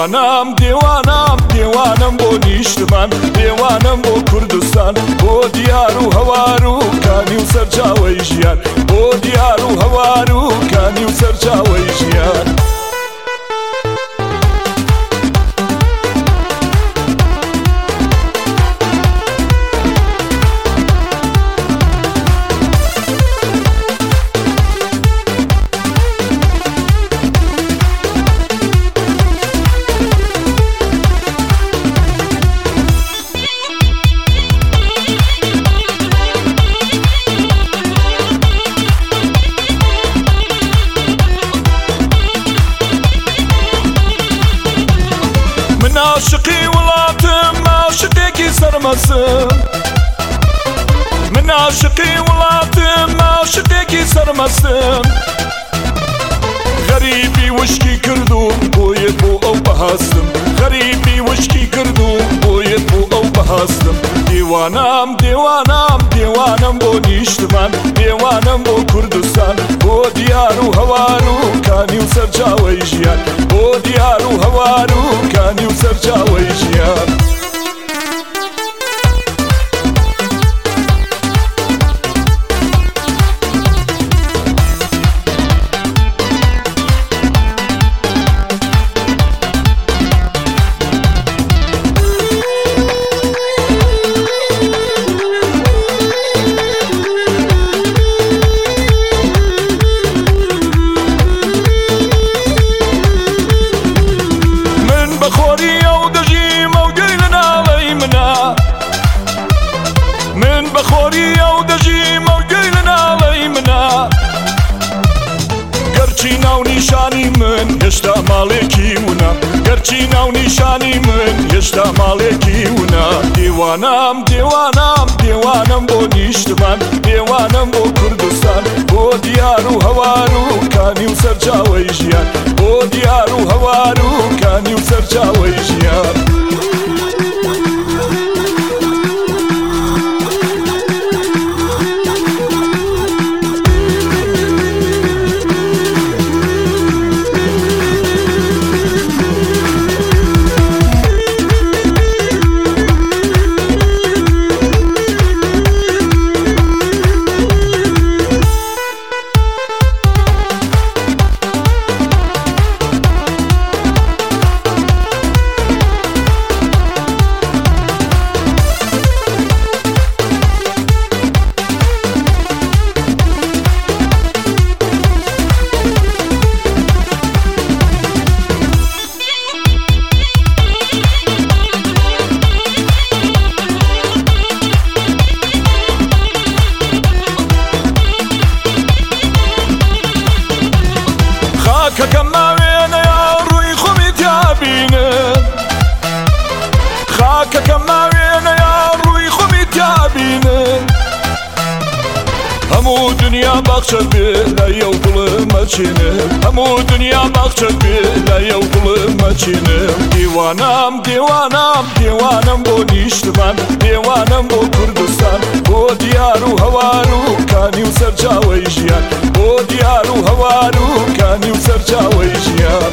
دیوانم دیوانم دیوانم بۆ نیشتمان دیوانم بۆ کوردستان بۆ دیار و هەوار و کانی و سەرچاوەی ژیان بۆ دیار و هەوار و کانی و سەرچاوەی ژیان عاشقی وڵاتم عاشقێکی سەرمەسم من عاشقی وڵاتم عاشقێکی سەرمەسم غەریبی وشکی کردوم بۆیە بۆ ئەو بەهاستم غەریبی وشکی کردوم بۆیە بۆ ئەو بەهاستم دیوانم دیوانم دیوانم بۆ نیشتمان دیوانم بۆ کوردستان بۆ دیار و هەوار و کانی و سەرچاوەی ژیان بۆ دیار و هەوار و کانی و سەرچاوەی ژیان من بخۆری ئەو دەژیم ئەو گوێی لە ناڵەی منە گەرچی ناو نیشانی من هێشتا ماڵێکی ونا گەرچی ناو نیشانی من هێشتا ماڵێکی ونا دیوانم دیوانم دیوانم بۆ نیشتمان دیوانم بۆ کوردستان بۆ دیار و هەوار و کانی و سەرچاوەی ژیان بۆ دیار و هەوار و کانی و سەرچاوەی ژیان خاکەکەم ماوێنەیە ڕووی خۆمی تیابینم خاکەکەم ماوێنەیە ڕووی خۆمی تیابینم هەموو دنیا باخچە بێ لایەو دڵم مەچێنم هەموو دنیا باخچە بێ لایەو دڵم مەچێنم دیوانم دیوانم دیوانم بۆ نیشتمان دیوانم بۆ کوردستان بۆ دیار و هەوار و کانی و سەرچاوەی ژیان بۆ دیار و هەوار و کانی و سەرچاوەی ژیان